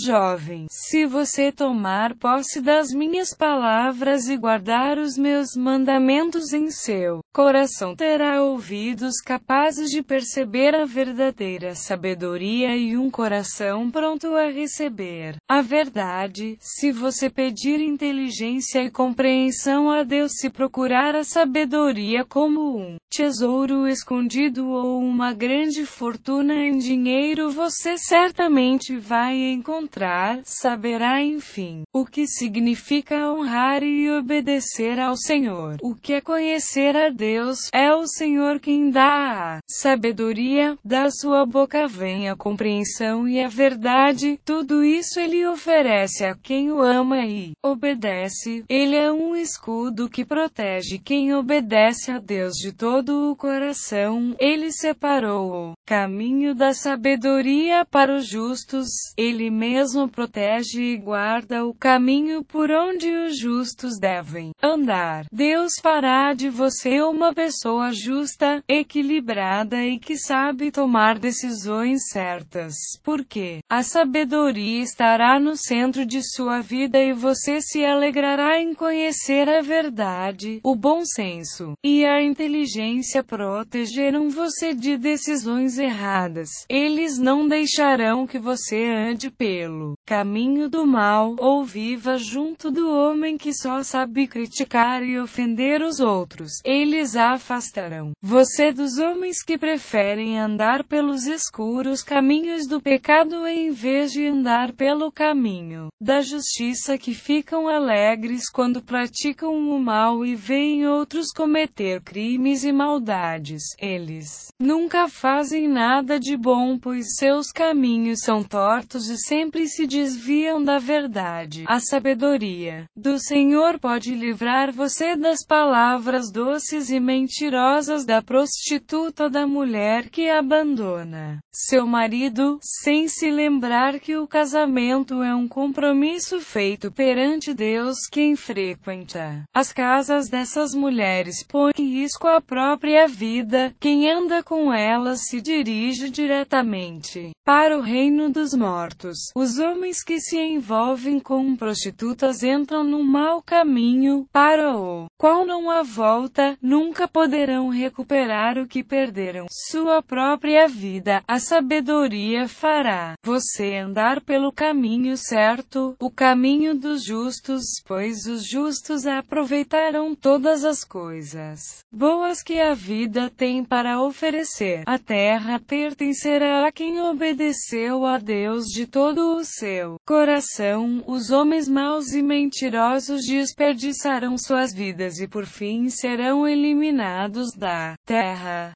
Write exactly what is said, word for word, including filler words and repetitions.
jovem, se você tomar posse das minhas palavras e guardar os meus mandamentos em seu coração, terá ouvidos capazes de perceber a verdadeira sabedoria e um coração pronto a receber a verdade. Se você pedir inteligência e compreensão a Deus, se procurar a sabedoria como um tesouro escondido ou uma grande fortuna em dinheiro, você certamente vai encontrar. Saberá enfim o que significa honrar e obedecer ao Senhor. O que é conhecer a Deus? É o Senhor quem dá a sabedoria, da sua boca vem a compreensão e a verdade. Tudo isso ele oferece a quem o ama e obedece. Ele é um escudo que protege quem obedece a Deus de todo o coração. Ele separou o caminho da sabedoria para os justos. Ele mesmo protege e guarda o caminho por onde os justos devem andar. Deus fará de você uma pessoa justa, equilibrada e que sabe tomar decisões certas, porque a sabedoria estará no centro de sua vida e você se alegrará em conhecer a verdade. O bom senso e a inteligência protegerão você de decisões erradas. Eles não deixarão que você ande pelo caminho do mal, ou viva junto do homem que só sabe criticar e ofender os outros. Eles afastarão você dos homens que preferem andar pelos escuros caminhos do pecado em vez de andar pelo caminho da justiça, que ficam alegres quando praticam o mal e veem outros cometer crimes e maldades. Eles nunca fazem nada de bom, pois seus caminhos são tortos e sempre se desviam da verdade. A sabedoria do Senhor pode livrar você das palavras doces e mentirosas da prostituta, da mulher que abandona seu marido, sem se lembrar que o casamento é um compromisso feito perante Deus. Quem frequenta as casas dessas mulheres põe em risco a própria vida. Quem anda com elas se dirige diretamente para o reino dos mortos. Os homens que se envolvem com prostitutas entram num mau caminho, para o qual não há volta. Nunca poderão recuperar o que perderam, sua própria vida. A sabedoria fará você andar pelo caminho certo, o caminho dos justos, pois os justos aproveitarão todas as coisas boas que a vida tem para oferecer. A terra pertencerá a quem obedeceu a Deus de todo o seu coração. Os homens maus e mentirosos desperdiçarão suas vidas e por fim serão eliminados da terra.